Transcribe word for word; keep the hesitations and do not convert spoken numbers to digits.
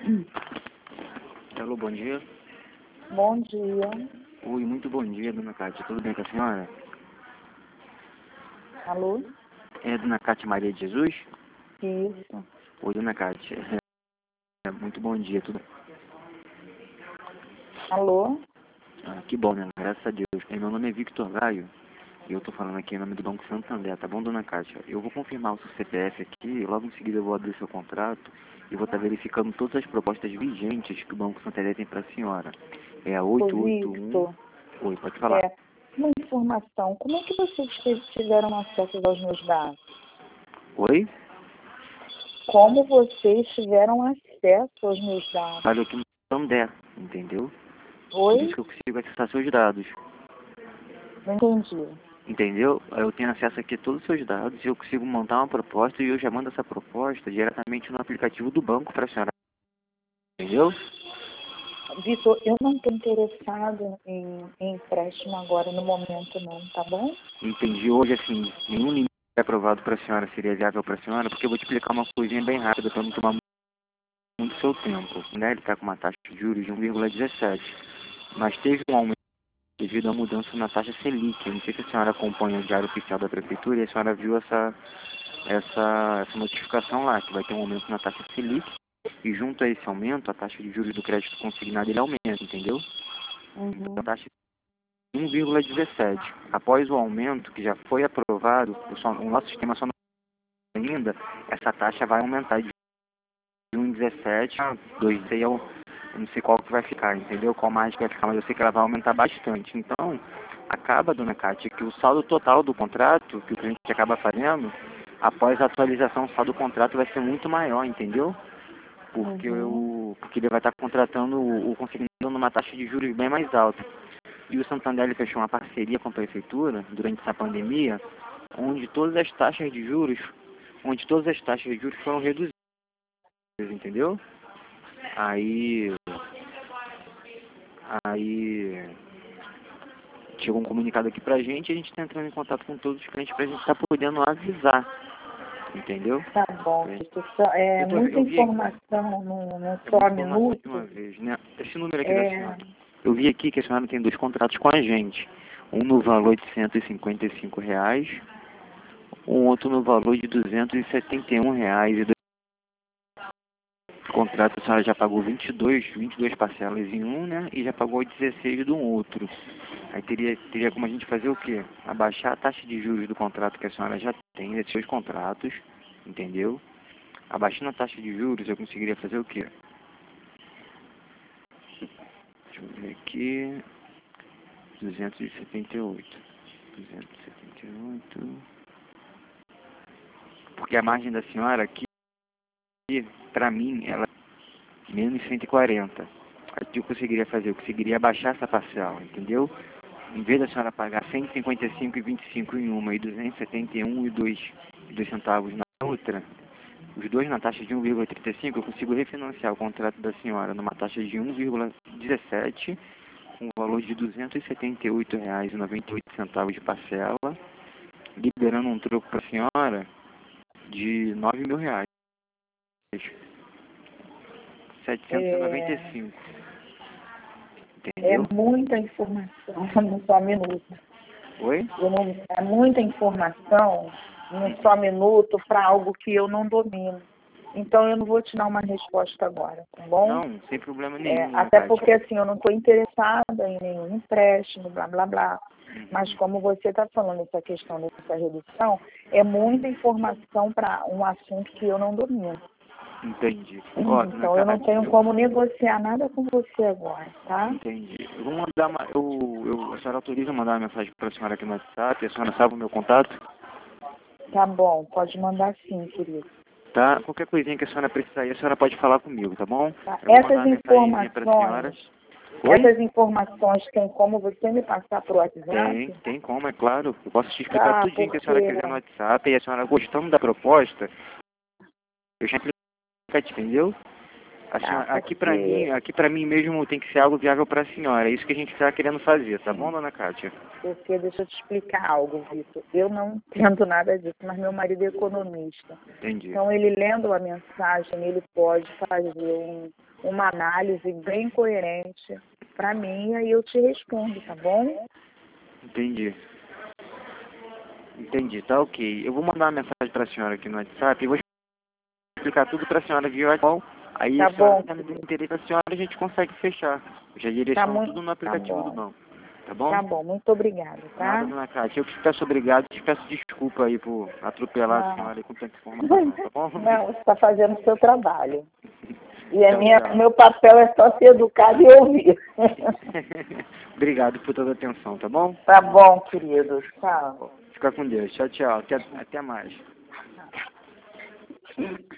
Alô, bom dia. Bom dia. Oi, muito bom dia, dona Cátia. Tudo bem com a senhora? Alô? É dona Cátia Maria de Jesus? Isso. Oi, dona Cátia. É, muito bom dia, tudo Alô? ah, que bom, né? Graças a Deus. É, meu nome é Victor Gaio e eu tô falando aqui em nome do Banco Santander, tá bom, dona Cátia? Eu vou confirmar o seu C P F aqui e logo em seguida eu vou abrir seu contrato e vou estar verificando todas as propostas vigentes que o Banco Santander tem para a senhora. É a Ô, oito oito um... Victor, Oi, pode falar. é, uma informação. Como é que vocês te- tiveram acesso aos meus dados? Oi? Como vocês tiveram acesso aos meus dados? Falei aqui no Santander, entendeu? Por isso Oi? que eu consigo acessar seus dados. Não entendi. Entendeu? Eu tenho acesso aqui a todos os seus dados e eu consigo montar uma proposta e eu já mando essa proposta diretamente no aplicativo do banco para a senhora. Entendeu? Victor, eu não estou interessada em, em empréstimo agora, no momento não, tá bom? Entendi. Hoje, assim, nenhum limite aprovado para a senhora seria viável para a senhora, porque eu vou te explicar uma coisinha bem rápida para não tomar muito seu tempo. Né? Ele está com uma taxa de juros de um vírgula dezessete, mas teve um aumento devido à mudança na taxa Selic. Eu não sei se a senhora acompanha o Diário Oficial da Prefeitura e a senhora viu essa, essa, essa notificação lá, que vai ter um aumento na taxa Selic. E junto a esse aumento, a taxa de juros do crédito consignado ele aumenta, entendeu? Então a Uhum. taxa é um vírgula dezessete. Após o aumento que já foi aprovado, o, só, o nosso sistema só não ainda, essa taxa vai aumentar de um vírgula dezessete a dois, sei eu, eu não sei qual que vai ficar, entendeu? Qual mais que vai ficar, mas eu sei que ela vai aumentar bastante. Então, acaba, dona Cátia, que o saldo total do contrato que o cliente acaba fazendo, após a atualização, o saldo do contrato vai ser muito maior, entendeu? Porque, Uhum. eu, porque ele vai estar contratando o, o consignado numa taxa de juros bem mais alta. E o Santander ele fechou uma parceria com a prefeitura durante essa pandemia, onde todas as taxas de juros, onde todas as taxas de juros foram reduzidas, entendeu? Aí, aí chegou um comunicado aqui pra gente e a gente está entrando em contato com todos os clientes pra gente estar podendo avisar, entendeu? Tá bom, Victor. Só- É Eu, tô, muita eu vi aqui, informação num, num é só muita informação de uma minuto. vez, né? Esse número aqui da É, senhora. Eu vi aqui que a senhora tem dois contratos com a gente. Um no valor de cento e cinquenta e cinco reais, um outro no valor de duzentos e setenta e um reais. E dois contratos a senhora já pagou vinte e dois, vinte e duas parcelas em um, né? E já pagou dezesseis do outro. Aí teria, teria como a gente fazer o quê? Abaixar a taxa de juros do contrato que a senhora já tem, desses seus contratos, entendeu? Abaixando a taxa de juros, eu conseguiria fazer o quê? Deixa eu ver aqui. duzentos e setenta e oito. duzentos e setenta e oito. Porque a margem da senhora aqui, pra mim, ela é menos cento e quarenta. Aí o que eu conseguiria fazer? Eu conseguiria abaixar essa parcial, entendeu? Em vez da senhora pagar cento e cinquenta e cinco e vinte e cinco em uma e duzentos e setenta e um e dois centavos na outra, os dois na taxa de um vírgula trinta e cinco, eu consigo refinanciar o contrato da senhora numa taxa de um vírgula dezessete, com o valor de duzentos e setenta e oito reais e noventa e oito centavos de parcela, liberando um troco para a senhora de nove mil reais, setecentos e noventa e é, cinco, é entendeu? muita informação num só minuto. Oi? Eu não, é muita informação num só minuto para algo que eu não domino. Então, eu não vou te dar uma resposta agora, tá bom? Não, sem problema É, nenhum, dona até porque, Cátia. assim, eu não estou interessada em nenhum empréstimo, blá, blá, blá. Mas Uhum. como você está falando essa questão dessa redução, é muita informação para um assunto que eu não domino. Entendi. Ó, dona Então, eu não Cátia, tenho eu como negociar nada com você agora, tá? entendi. Eu vou mandar uma. Eu, eu, a senhora autoriza mandar uma mensagem para a senhora aqui no WhatsApp, a senhora salva o meu contato, Tá bom, pode mandar sim, querido. tá? Qualquer coisinha que a senhora precisar aí, a senhora pode falar comigo, tá bom? Tá? Eu vou mandar Essas uma mensagenzinha para a senhora. informações, Oi? essas informações tem como você me passar por Tem, WhatsApp? tem como, é claro. Eu posso te explicar Tá, tudinho que a senhora porque quiser no WhatsApp e a senhora gostando da proposta, eu já explico, entendeu? A tá, senhora, aqui pra mim, porque aqui pra mim mesmo tem que ser algo viável pra senhora. É isso que a gente está querendo fazer, tá bom, sim, dona Kátia? porque deixa eu te explicar algo, Vitor. Eu não entendo nada disso, mas meu marido é economista. Entendi. Então ele lendo a mensagem, ele pode fazer um, uma análise bem coerente para mim, e aí eu te respondo, tá bom? Entendi. Entendi, tá ok. Eu vou mandar uma mensagem para a senhora aqui no WhatsApp e vou explicar tudo para a senhora via WhatsApp. Aí Tá a senhora bom, tendo interesse da senhora, a gente consegue fechar. Eu já direciono tá muito, tudo no tá aplicativo do bom, banco. Tá bom? tá bom, muito obrigada, Nada, tá? dona Cátia. Eu que te peço obrigado e te peço desculpa aí por atropelar a Não, senhora aí com tanta informação, tá bom? não, você está fazendo o seu trabalho. E a Tchau, minha, tchau. meu papel é só ser educado e ouvir. Obrigado por toda a atenção, tá bom? Tá bom, querido. Tchau. Fica com Deus. Tchau, tchau. Até, até mais.